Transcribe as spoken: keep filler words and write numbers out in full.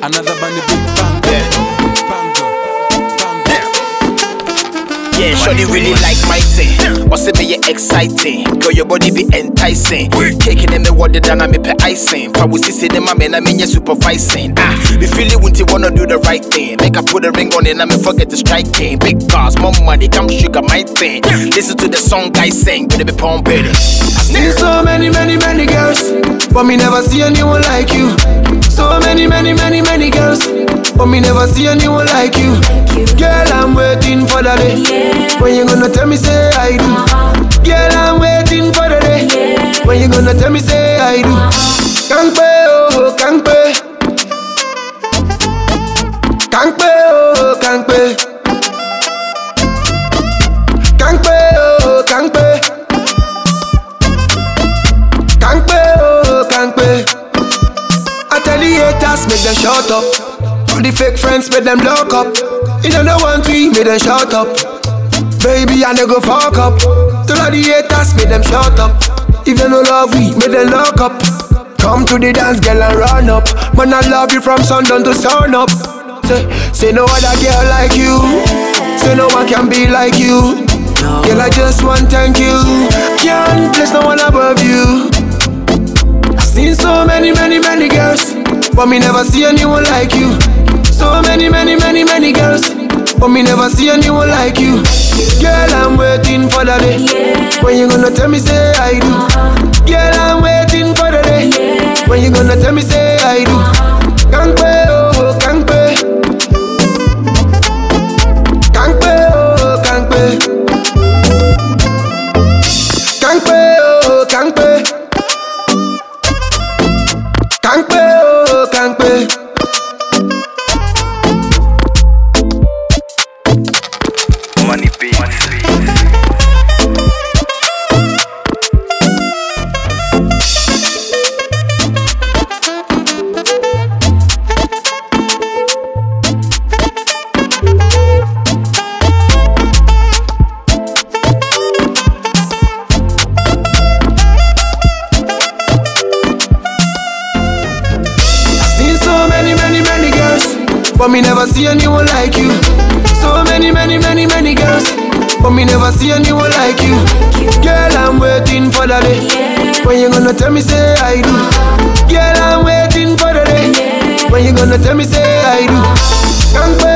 Another bunny big bang. Yeah. Bango. Bango. Yeah, surely really like my thing. Or say me exciting. Girl, your body be enticing. Caking in me water than I me pe icing. Fa we see them man I mean you supervising. Ah, me feel it when you wanna do the right thing. Make I put a ring on it and me forget to strike king. Big cars, more money, come sugar my thing. Listen to the song I sing, but it be pumping. Seen so many, many, many girls, but me never see anyone like you. So many, many, many, many girls, but me never see anyone like you. Girl, I'm waiting for the day when you gonna tell me say I do. Girl, I'm waiting for the day when you gonna tell me say I do. Can't pay, oh, can't pay. Can't pay, oh, can't pay. Can't pay, oh, can't pay. Can't pay, oh, can't pay. I tell the haters, make them shut up. All the fake friends, make them lock up. You don't know one tweet, make them shut up. Baby, I never fuck up. Tell all the haters, make them shut up. If they no love we, make them lock up. Come to the dance, girl, and run up. Man, I love you from sundown to sun up. Say, say no other girl like you. Say no one can be like you. Girl, I just want thank you. Can't place no one above you. Seen so many, many, many girls, but me never see anyone like you. So many, many, many, many girls, but me never see anyone like you. Girl, I'm waiting for the day when you gonna tell me say I do. Girl, I'm waiting for the day when you gonna tell me say I do. Can't pay, oh, can't pay. Can't pay, oh, can't pay. Can't pay, oh, can't pay. Can't pay, oh, can't pay. Money beat. But me never see anyone like you. So many, many, many, many girls, but me never see anyone like you. Girl, I'm waiting for the day when you gonna tell me say I do. Girl, I'm waiting for the day when you gonna tell me say I do. Can't wait.